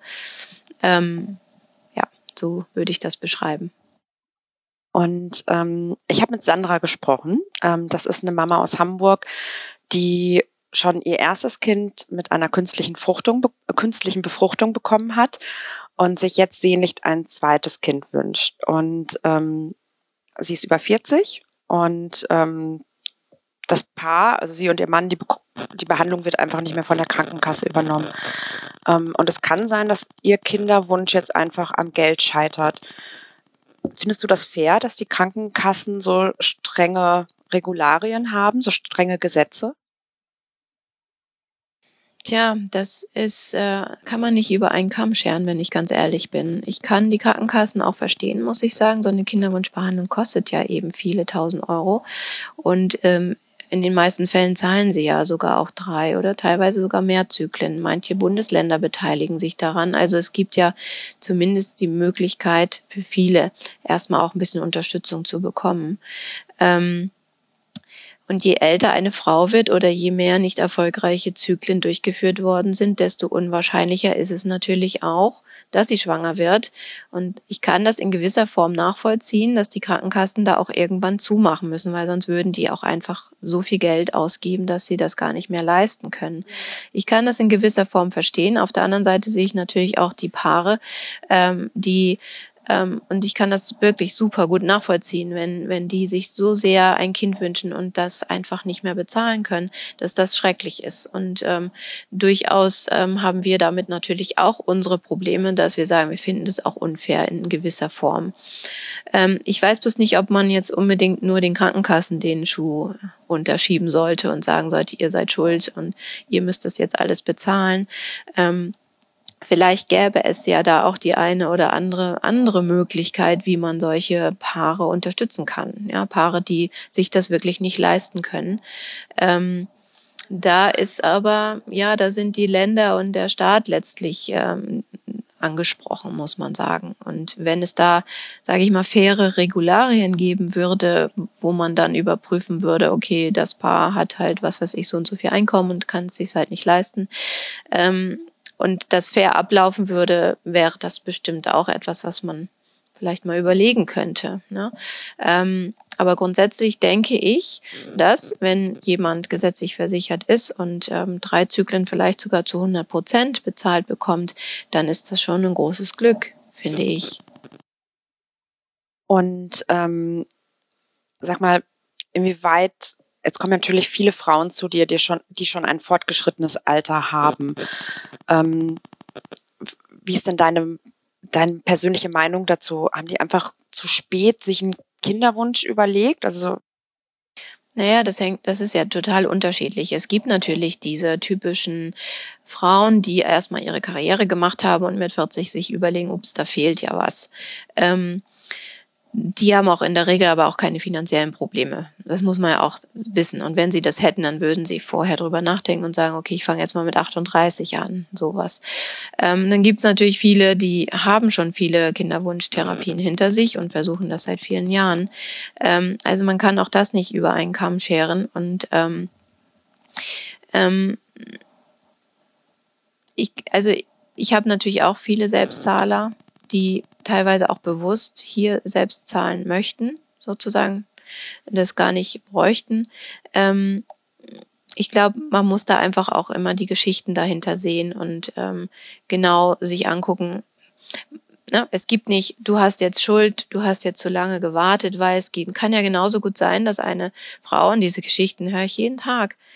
So würde ich das beschreiben. Und ich habe mit Sandra gesprochen. Das ist eine Mama aus Hamburg, die schon ihr erstes Kind mit einer künstlichen Befruchtung bekommen hat und sich jetzt sehnlich ein zweites Kind wünscht. Und sie ist über 40 und das Paar, also sie und ihr Mann, die Behandlung wird einfach nicht mehr von der Krankenkasse übernommen. Und es kann sein, dass ihr Kinderwunsch jetzt einfach am Geld scheitert. Findest du das fair, dass die Krankenkassen so strenge Regularien haben, so strenge Gesetze? Tja, das ist, kann man nicht über einen Kamm scheren, wenn ich ganz ehrlich bin. Ich kann die Krankenkassen auch verstehen, muss ich sagen. So eine Kinderwunschbehandlung kostet ja eben viele tausend Euro. Und in den meisten Fällen zahlen sie ja sogar auch 3 oder teilweise sogar mehr Zyklen. Manche Bundesländer beteiligen sich daran. Also es gibt ja zumindest die Möglichkeit für viele, erstmal auch ein bisschen Unterstützung zu bekommen. Und je älter eine Frau wird oder je mehr nicht erfolgreiche Zyklen durchgeführt worden sind, desto unwahrscheinlicher ist es natürlich auch, dass sie schwanger wird. Und ich kann das in gewisser Form nachvollziehen, dass die Krankenkassen da auch irgendwann zumachen müssen, weil sonst würden die auch einfach so viel Geld ausgeben, dass sie das gar nicht mehr leisten können. Ich kann das in gewisser Form verstehen. Auf der anderen Seite sehe ich natürlich auch die Paare, und ich kann das wirklich super gut nachvollziehen, wenn die sich so sehr ein Kind wünschen und das einfach nicht mehr bezahlen können, dass das schrecklich ist. Und durchaus haben wir damit natürlich auch unsere Probleme, dass wir sagen, wir finden das auch unfair in gewisser Form. Ich weiß bloß nicht, ob man jetzt unbedingt nur den Krankenkassen den Schuh unterschieben sollte und sagen sollte, ihr seid schuld und ihr müsst das jetzt alles bezahlen. Vielleicht gäbe es ja da auch die eine oder andere Möglichkeit, wie man solche Paare unterstützen kann. Ja, Paare, die sich das wirklich nicht leisten können. Da ist aber, da sind die Länder und der Staat letztlich angesprochen, muss man sagen. Und wenn es da, sage ich mal, faire Regularien geben würde, wo man dann überprüfen würde, okay, das Paar hat halt, was weiß ich, so und so viel Einkommen und kann es sich halt nicht leisten, und das fair ablaufen würde, wäre das bestimmt auch etwas, was man vielleicht mal überlegen könnte. Ne? Aber grundsätzlich denke ich, dass wenn jemand gesetzlich versichert ist und 3 Zyklen vielleicht sogar zu 100% bezahlt bekommt, dann ist das schon ein großes Glück, finde ich. Und sag mal, inwieweit, jetzt kommen natürlich viele Frauen zu dir, die schon ein fortgeschrittenes Alter haben. Wie ist denn deine persönliche Meinung dazu? Haben die einfach zu spät sich einen Kinderwunsch überlegt? Also Naja, das ist ja total unterschiedlich. Es gibt natürlich diese typischen Frauen, die erstmal ihre Karriere gemacht haben und mit 40 sich überlegen, ups, da fehlt ja was. Die haben auch in der Regel aber auch keine finanziellen Probleme. Das muss man ja auch wissen. Und wenn sie das hätten, dann würden sie vorher drüber nachdenken und sagen, okay, ich fange jetzt mal mit 38 an, sowas. Dann gibt's natürlich viele, die haben schon viele Kinderwunschtherapien hinter sich und versuchen das seit vielen Jahren. Also man kann auch das nicht über einen Kamm scheren. Und ich habe natürlich auch viele Selbstzahler, die teilweise auch bewusst hier selbst zahlen möchten, sozusagen, das gar nicht bräuchten. Ich glaube, man muss da einfach auch immer die Geschichten dahinter sehen und genau sich angucken. Ne? Es gibt nicht, du hast jetzt Schuld, du hast jetzt zu lange gewartet, weil es geht. Kann ja genauso gut sein, dass eine Frau, und diese Geschichten höre ich jeden Tag,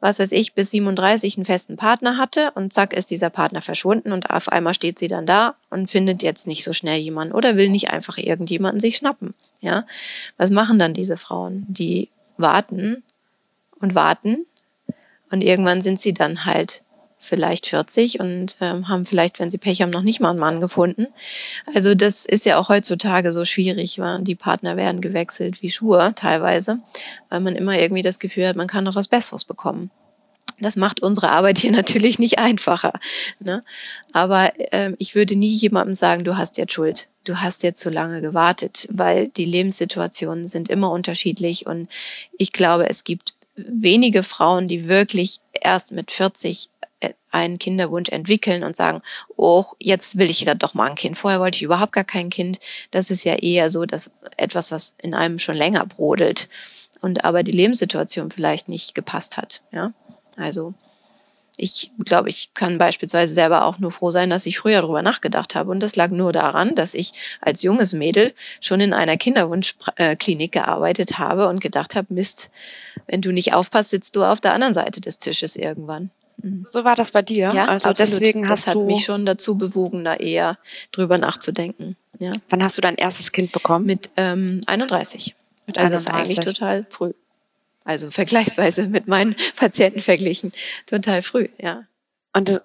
was weiß ich, bis 37 einen festen Partner hatte und zack ist dieser Partner verschwunden und auf einmal steht sie dann da und findet jetzt nicht so schnell jemanden oder will nicht einfach irgendjemanden sich schnappen. Ja, was machen dann diese Frauen? Die warten und warten und irgendwann sind sie dann halt vielleicht 40 und haben vielleicht, wenn sie Pech haben, noch nicht mal einen Mann gefunden. Also das ist ja auch heutzutage so schwierig, weil die Partner werden gewechselt wie Schuhe teilweise, weil man immer irgendwie das Gefühl hat, man kann noch was Besseres bekommen. Das macht unsere Arbeit hier natürlich nicht einfacher, ne? Aber ich würde nie jemandem sagen, du hast jetzt Schuld, du hast jetzt zu lange gewartet, weil die Lebenssituationen sind immer unterschiedlich und ich glaube, es gibt wenige Frauen, die wirklich erst mit 40 einen Kinderwunsch entwickeln und sagen, oh, jetzt will ich da doch mal ein Kind. Vorher wollte ich überhaupt gar kein Kind. Das ist ja eher so, dass etwas, was in einem schon länger brodelt und aber die Lebenssituation vielleicht nicht gepasst hat. Ja, also ich glaube, ich kann beispielsweise selber auch nur froh sein, dass ich früher darüber nachgedacht habe. Und das lag nur daran, dass ich als junges Mädel schon in einer Kinderwunschklinik gearbeitet habe und gedacht habe, Mist, wenn du nicht aufpasst, sitzt du auf der anderen Seite des Tisches irgendwann. So war das bei dir? Ja, also absolut. Deswegen das hat du mich schon dazu bewogen, da eher drüber nachzudenken. Ja. Wann hast du dein erstes Kind bekommen? Mit 31. Mit also das ist 31. eigentlich total früh. Also vergleichsweise mit meinen Patienten verglichen. Total früh, ja. Und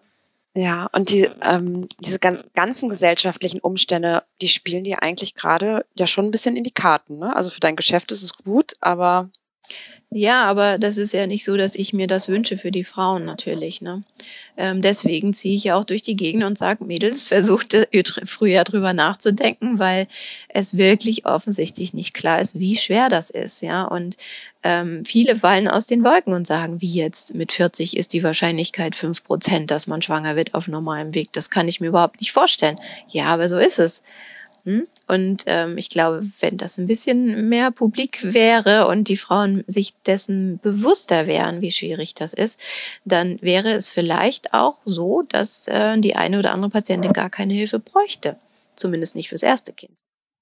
diese ganzen gesellschaftlichen Umstände, die spielen dir eigentlich gerade ja schon ein bisschen in die Karten, ne? Also für dein Geschäft ist es gut, aber... Ja, aber das ist ja nicht so, dass ich mir das wünsche für die Frauen natürlich, ne? Deswegen ziehe ich ja auch durch die Gegend und sage, Mädels, versucht früher drüber nachzudenken, weil es wirklich offensichtlich nicht klar ist, wie schwer das ist, ja. Und viele fallen aus den Wolken und sagen, wie jetzt mit 40 ist die Wahrscheinlichkeit 5%, dass man schwanger wird auf normalem Weg. Das kann ich mir überhaupt nicht vorstellen. Ja, aber so ist es. Und ich glaube, wenn das ein bisschen mehr publik wäre und die Frauen sich dessen bewusster wären, wie schwierig das ist, dann wäre es vielleicht auch so, dass die eine oder andere Patientin gar keine Hilfe bräuchte. Zumindest nicht fürs erste Kind.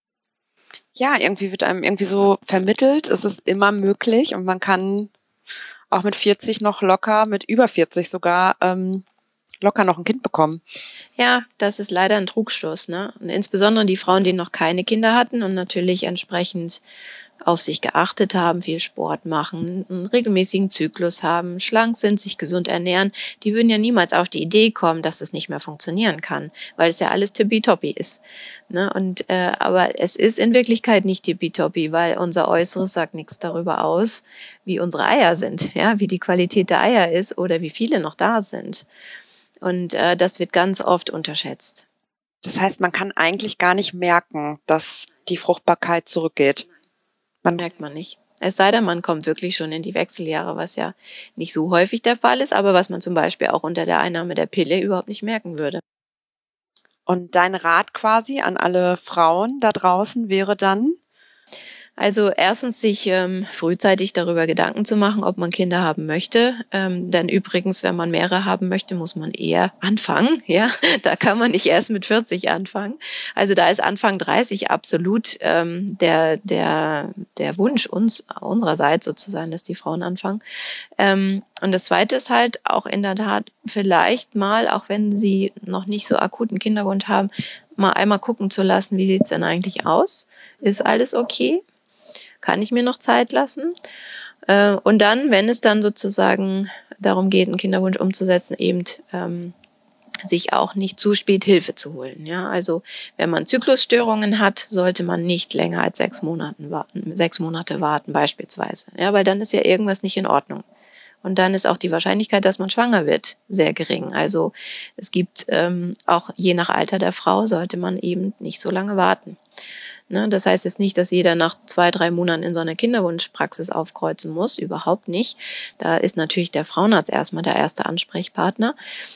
Ja, irgendwie wird einem irgendwie so vermittelt, es ist immer möglich und man kann auch mit 40 noch locker, mit über 40 sogar locker noch ein Kind bekommen. Ja, das ist leider ein Trugschluss, ne? Und insbesondere die Frauen, die noch keine Kinder hatten und natürlich entsprechend auf sich geachtet haben, viel Sport machen, einen regelmäßigen Zyklus haben, schlank sind, sich gesund ernähren, die würden ja niemals auf die Idee kommen, dass es nicht mehr funktionieren kann, weil es ja alles tippitoppi ist, ne? Und aber es ist in Wirklichkeit nicht tippitoppi, weil unser Äußeres sagt nichts darüber aus, wie unsere Eier sind, ja, wie die Qualität der Eier ist oder wie viele noch da sind. Und das wird ganz oft unterschätzt. Das heißt, man kann eigentlich gar nicht merken, dass die Fruchtbarkeit zurückgeht. Merkt man nicht. Es sei denn, man kommt wirklich schon in die Wechseljahre, was ja nicht so häufig der Fall ist, aber was man zum Beispiel auch unter der Einnahme der Pille überhaupt nicht merken würde. Und dein Rat quasi an alle Frauen da draußen wäre dann? Also erstens sich frühzeitig darüber Gedanken zu machen, ob man Kinder haben möchte. Denn übrigens, wenn man mehrere haben möchte, muss man eher anfangen. Ja, da kann man nicht erst mit 40 anfangen. Also da ist Anfang 30 absolut der Wunsch unsererseits sozusagen, dass die Frauen anfangen. Und das Zweite ist halt auch in der Tat vielleicht mal, auch wenn sie noch nicht so akuten Kinderwunsch haben, mal einmal gucken zu lassen, wie sieht's denn eigentlich aus? Ist alles okay? Kann ich mir noch Zeit lassen? Und dann, wenn es dann sozusagen darum geht, einen Kinderwunsch umzusetzen, eben sich auch nicht zu spät Hilfe zu holen. Ja, also wenn man Zyklusstörungen hat, sollte man nicht länger als 6 Monate warten beispielsweise. Ja, weil dann ist ja irgendwas nicht in Ordnung. Und dann ist auch die Wahrscheinlichkeit, dass man schwanger wird, sehr gering. Also es gibt auch je nach Alter der Frau sollte man eben nicht so lange warten. Ne, das heißt jetzt nicht, dass jeder nach 2-3 Monaten in so einer Kinderwunschpraxis aufkreuzen muss, überhaupt nicht. Da ist natürlich der Frauenarzt erstmal der erste Ansprechpartner.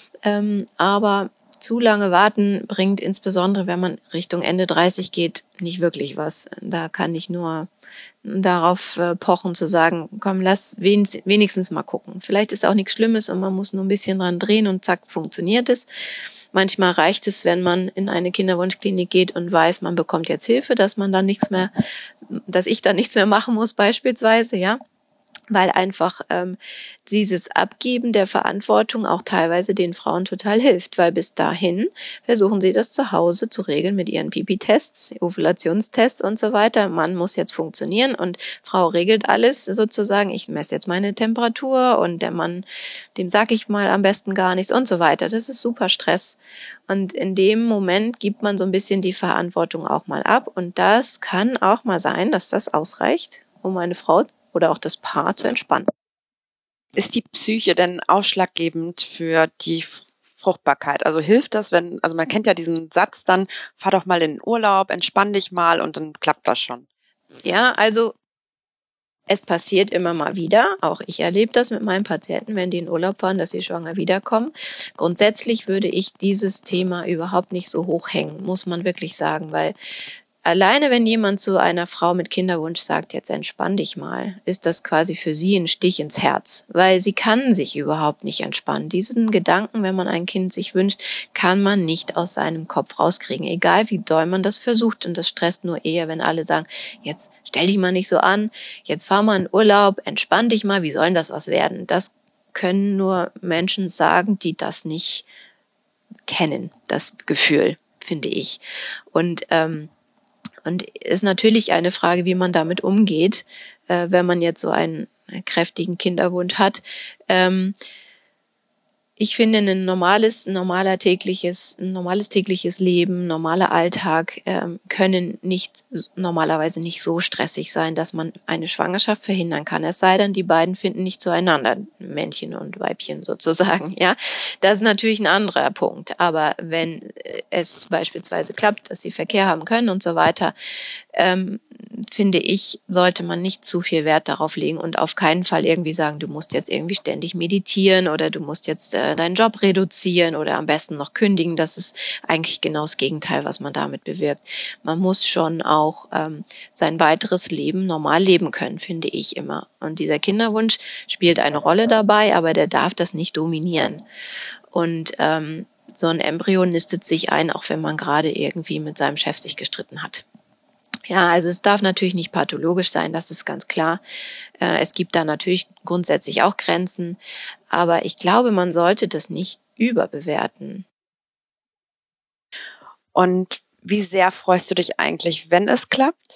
Aber zu lange warten bringt insbesondere, wenn man Richtung Ende 30 geht, nicht wirklich was. Da kann ich nur darauf pochen zu sagen, komm, lass wenigstens mal gucken. Vielleicht ist auch nichts Schlimmes und man muss nur ein bisschen dran drehen und zack, funktioniert es. Manchmal reicht es, wenn man in eine Kinderwunschklinik geht und weiß, man bekommt jetzt Hilfe, dass ich dann nichts mehr machen muss beispielsweise, ja. weil einfach dieses Abgeben der Verantwortung auch teilweise den Frauen total hilft, weil bis dahin versuchen sie das zu Hause zu regeln mit ihren Pipi-Tests, Ovulationstests und so weiter. Mann muss jetzt funktionieren und Frau regelt alles sozusagen. Ich messe jetzt meine Temperatur und der Mann, dem sage ich mal am besten gar nichts und so weiter. Das ist super Stress. Und in dem Moment gibt man so ein bisschen die Verantwortung auch mal ab und das kann auch mal sein, dass das ausreicht, um eine Frau oder auch das Paar zu entspannen. Ist die Psyche denn ausschlaggebend für die Fruchtbarkeit? Also hilft das, also man kennt ja diesen Satz dann, fahr doch mal in den Urlaub, entspann dich mal und dann klappt das schon. Ja, also es passiert immer mal wieder, auch ich erlebe das mit meinen Patienten, wenn die in Urlaub fahren, dass sie schwanger wiederkommen. Grundsätzlich würde ich dieses Thema überhaupt nicht so hoch hängen, muss man wirklich sagen, weil alleine wenn jemand zu einer Frau mit Kinderwunsch sagt, jetzt entspann dich mal, ist das quasi für sie ein Stich ins Herz, weil sie kann sich überhaupt nicht entspannen. Diesen Gedanken, wenn man ein Kind sich wünscht, kann man nicht aus seinem Kopf rauskriegen, egal wie doll man das versucht. Und das stresst nur eher, wenn alle sagen, jetzt stell dich mal nicht so an, jetzt fahr mal in Urlaub, entspann dich mal, wie soll denn das was werden? Das können nur Menschen sagen, die das nicht kennen, das Gefühl, finde ich. Und ist natürlich eine Frage, wie man damit umgeht, wenn man jetzt so einen kräftigen Kinderwunsch hat. Ich finde, ein normales tägliches Leben, normaler Alltag können normalerweise nicht so stressig sein, dass man eine Schwangerschaft verhindern kann. Es sei denn, die beiden finden nicht zueinander, Männchen und Weibchen sozusagen. Ja, das ist natürlich ein anderer Punkt. Aber wenn es beispielsweise klappt, dass sie Verkehr haben können und so weiter, finde ich, sollte man nicht zu viel Wert darauf legen und auf keinen Fall irgendwie sagen, du musst jetzt irgendwie ständig meditieren oder du musst jetzt deinen Job reduzieren oder am besten noch kündigen. Das ist eigentlich genau das Gegenteil, was man damit bewirkt. Man muss schon auch sein weiteres Leben normal leben können, finde ich immer. Und dieser Kinderwunsch spielt eine Rolle dabei, aber der darf das nicht dominieren. Und so ein Embryo nistet sich ein, auch wenn man gerade irgendwie mit seinem Chef sich gestritten hat. Ja, also es darf natürlich nicht pathologisch sein, das ist ganz klar. Es gibt da natürlich grundsätzlich auch Grenzen, aber ich glaube, man sollte das nicht überbewerten. Und wie sehr freust du dich eigentlich, wenn es klappt?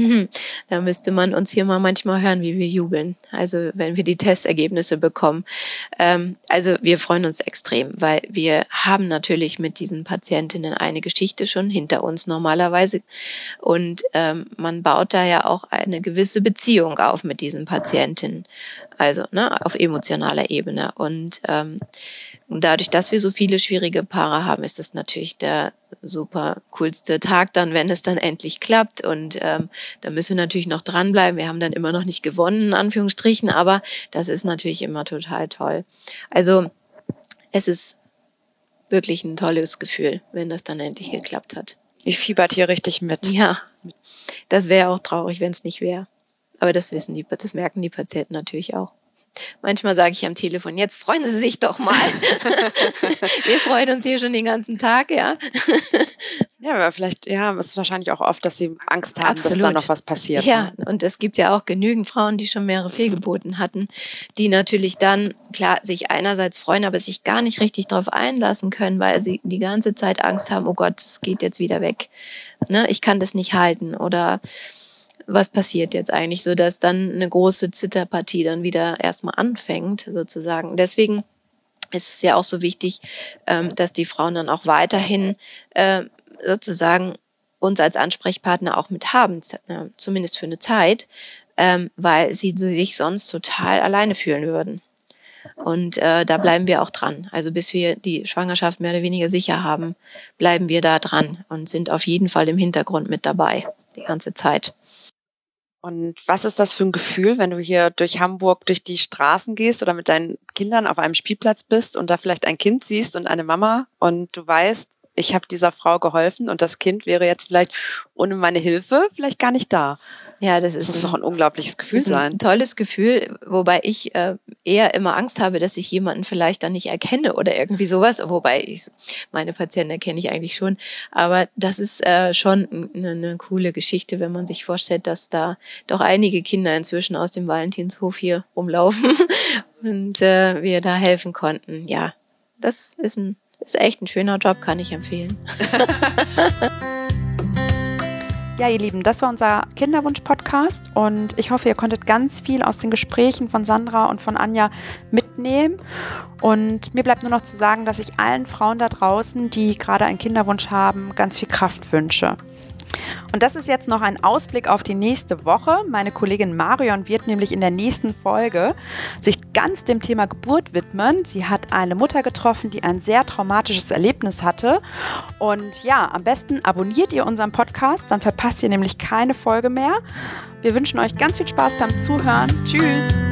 Da müsste man uns hier mal manchmal hören, wie wir jubeln. Also wenn wir die Testergebnisse bekommen. Also wir freuen uns extrem, weil wir haben natürlich mit diesen Patientinnen eine Geschichte schon hinter uns normalerweise. Und man baut da ja auch eine gewisse Beziehung auf mit diesen Patientinnen. Also auf emotionaler Ebene. Und dadurch, dass wir so viele schwierige Paare haben, ist es natürlich der super coolste Tag dann, wenn es dann endlich klappt. Und da müssen wir natürlich noch dranbleiben. Wir haben dann immer noch nicht gewonnen, in Anführungsstrichen, aber das ist natürlich immer total toll. Also es ist wirklich ein tolles Gefühl, wenn das dann endlich geklappt hat. Ich fiebert hier richtig mit. Ja, das wäre auch traurig, wenn es nicht wäre. Aber das merken die Patienten natürlich auch. Manchmal sage ich am Telefon, jetzt freuen Sie sich doch mal. Wir freuen uns hier schon den ganzen Tag, ja. Ja, aber vielleicht, es ist wahrscheinlich auch oft, dass sie Angst haben, Absolut. dass da noch was passiert. Ja, und es gibt ja auch genügend Frauen, die schon mehrere Fehlgeburten hatten, die natürlich dann, klar, sich einerseits freuen, aber sich gar nicht richtig darauf einlassen können, weil sie die ganze Zeit Angst haben, oh Gott, es geht jetzt wieder weg. Ich kann das nicht halten oder was passiert jetzt eigentlich, so dass dann eine große Zitterpartie dann wieder erstmal anfängt, sozusagen. Deswegen ist es ja auch so wichtig, dass die Frauen dann auch weiterhin sozusagen uns als Ansprechpartner auch mit haben, zumindest für eine Zeit, weil sie sich sonst total alleine fühlen würden. Und da bleiben wir auch dran. Also bis wir die Schwangerschaft mehr oder weniger sicher haben, bleiben wir da dran und sind auf jeden Fall im Hintergrund mit dabei, die ganze Zeit. Und was ist das für ein Gefühl, wenn du hier durch Hamburg durch die Straßen gehst oder mit deinen Kindern auf einem Spielplatz bist und da vielleicht ein Kind siehst und eine Mama und du weißt, ich habe dieser Frau geholfen und das Kind wäre jetzt vielleicht ohne meine Hilfe vielleicht gar nicht da. Ja, das muss doch ein unglaubliches Gefühl sein. Ein tolles Gefühl, wobei ich eher immer Angst habe, dass ich jemanden vielleicht dann nicht erkenne oder irgendwie sowas, wobei meine Patienten erkenne ich eigentlich schon, aber das ist schon eine coole Geschichte, wenn man sich vorstellt, dass da doch einige Kinder inzwischen aus dem Valentinshof hier rumlaufen und wir da helfen konnten. Ja, das ist echt ein schöner Job, kann ich empfehlen. Ja, ihr Lieben, das war unser Kinderwunsch-Podcast und ich hoffe, ihr konntet ganz viel aus den Gesprächen von Sandra und von Anja mitnehmen. Und mir bleibt nur noch zu sagen, dass ich allen Frauen da draußen, die gerade einen Kinderwunsch haben, ganz viel Kraft wünsche. Und das ist jetzt noch ein Ausblick auf die nächste Woche. Meine Kollegin Marion wird nämlich in der nächsten Folge sich ganz dem Thema Geburt widmen. Sie hat eine Mutter getroffen, die ein sehr traumatisches Erlebnis hatte. Und ja, am besten abonniert ihr unseren Podcast, dann verpasst ihr nämlich keine Folge mehr. Wir wünschen euch ganz viel Spaß beim Zuhören. Tschüss!